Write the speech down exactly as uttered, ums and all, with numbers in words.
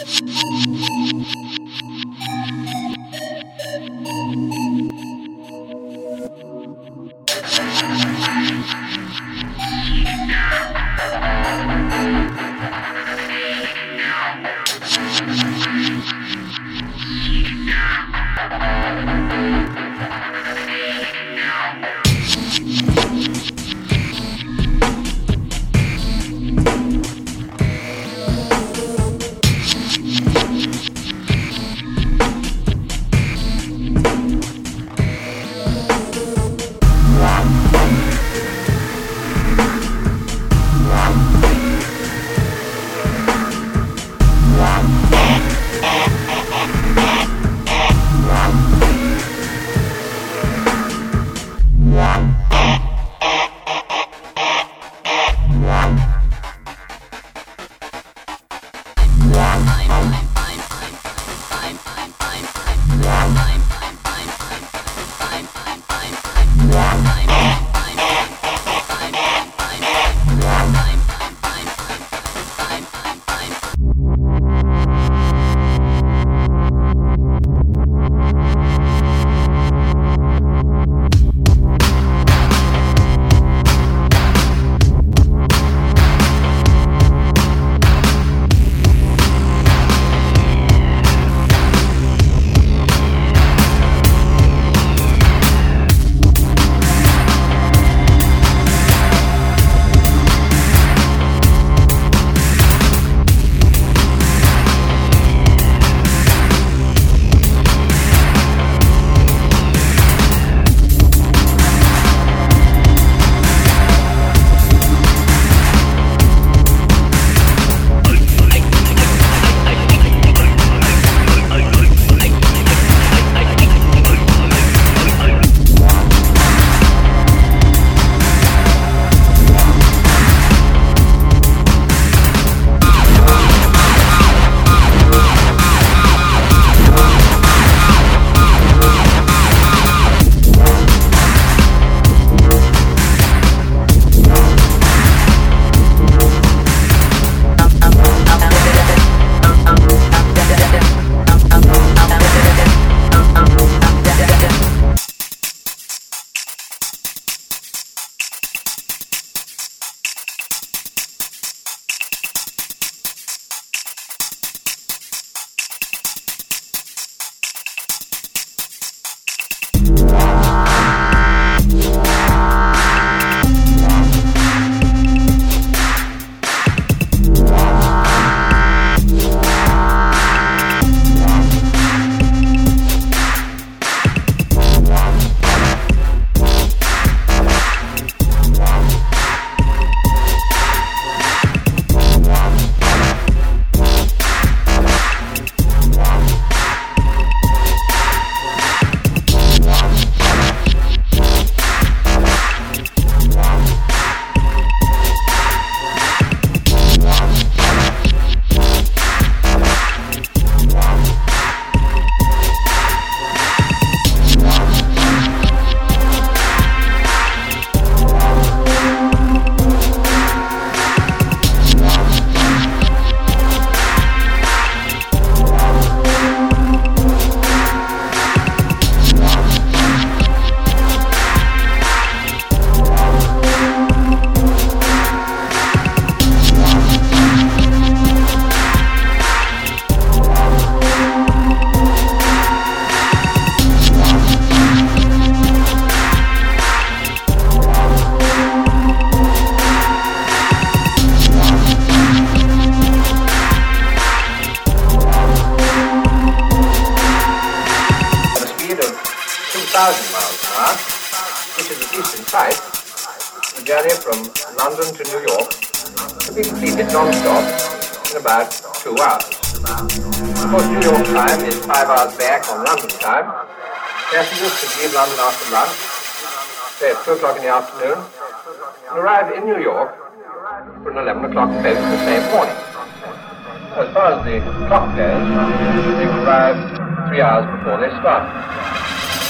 thousand miles an hour, which is a decent sight. The journey from London to New York to be completed non-stop in about two hours. Of course, New York time is five hours back on London time. Passengers could leave London after lunch, say at two o'clock in the afternoon, and arrive in New York for an eleven o'clock boat the same morning. So as far as the clock goes, they could arrive three hours before they start.